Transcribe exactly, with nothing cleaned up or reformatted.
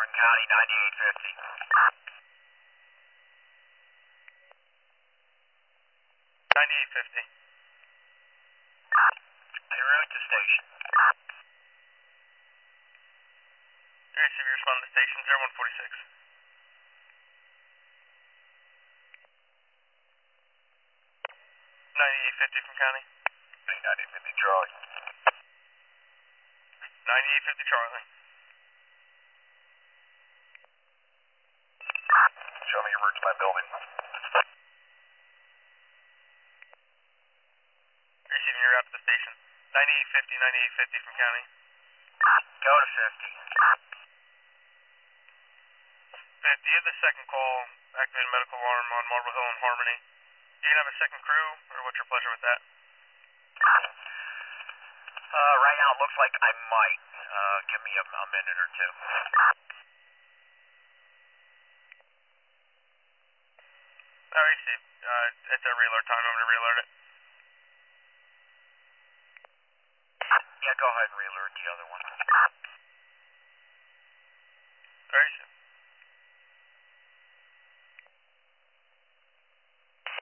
Martin County, ninety-eight fifty. ninety-eight fifty. En route to station. Air C V respond to station zero one forty-six. ninety-eight fifty from county. ninety-eight fifty Charlie. ninety-eight fifty Charlie. Show me your route to my building. Receiving your route to the station. ninety-eight fifty, ninety-eight fifty from county. Go to fifty. fifty, you have the second call, activated medical alarm on Marble Hill and Harmony. You gonna have a second crew, or what's your pleasure with that? Uh, right now it looks like I might. Uh, give me a, a minute or two. Oh, I see. Uh, it's a reload time. I'm gonna reload it. Yeah, go ahead and reload the other one. All right,